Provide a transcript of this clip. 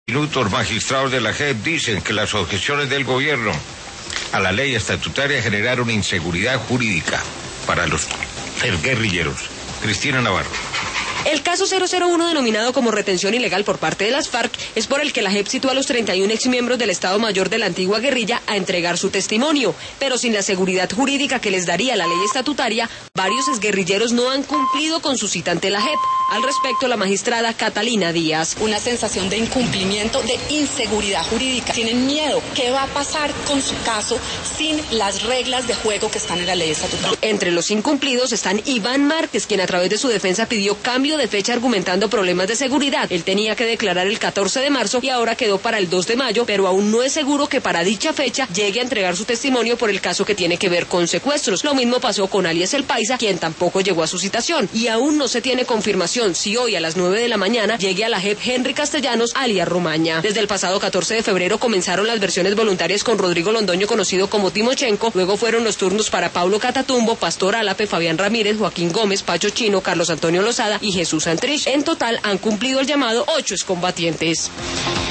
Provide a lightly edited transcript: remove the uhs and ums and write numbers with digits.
Minutos, magistrados de la JEP dicen que las objeciones del gobierno a la ley estatutaria generaron inseguridad jurídica para los guerrilleros. Cristina Navarro. El caso 001, denominado como retención ilegal por parte de las FARC, es por el que la JEP citó a los 31 exmiembros del Estado Mayor de la antigua guerrilla a entregar su testimonio, pero sin la seguridad jurídica que les daría la ley estatutaria, varios exguerrilleros no han cumplido con su cita ante la JEP. Al respecto, la magistrada Catalina Díaz. Una sensación de incumplimiento, de inseguridad jurídica. Tienen miedo. ¿Qué va a pasar con su caso sin las reglas de juego que están en la ley estatutaria? Entre los incumplidos están Iván Márquez, quien a través de su defensa pidió cambio de fecha argumentando problemas de seguridad. Él tenía que declarar el 14 de marzo y ahora quedó para el 2 de mayo, pero aún no es seguro que para dicha fecha llegue a entregar su testimonio por el caso que tiene que ver con secuestros. Lo mismo pasó con alias El Paisa, quien tampoco llegó a su citación. Y aún no se tiene confirmación si hoy a las 9 de la mañana llegue a la JEP Henry Castellanos, alias Romaña. Desde el pasado 14 de febrero comenzaron las versiones voluntarias con Rodrigo Londoño, conocido como Timochenko. Luego fueron los turnos para Paulo Catatumbo, Pastor Álape, Fabián Ramírez, Joaquín Gómez, Pacho Chino, Carlos Antonio Lozada y Jesús Santrich. En total han cumplido el llamado 8 excombatientes.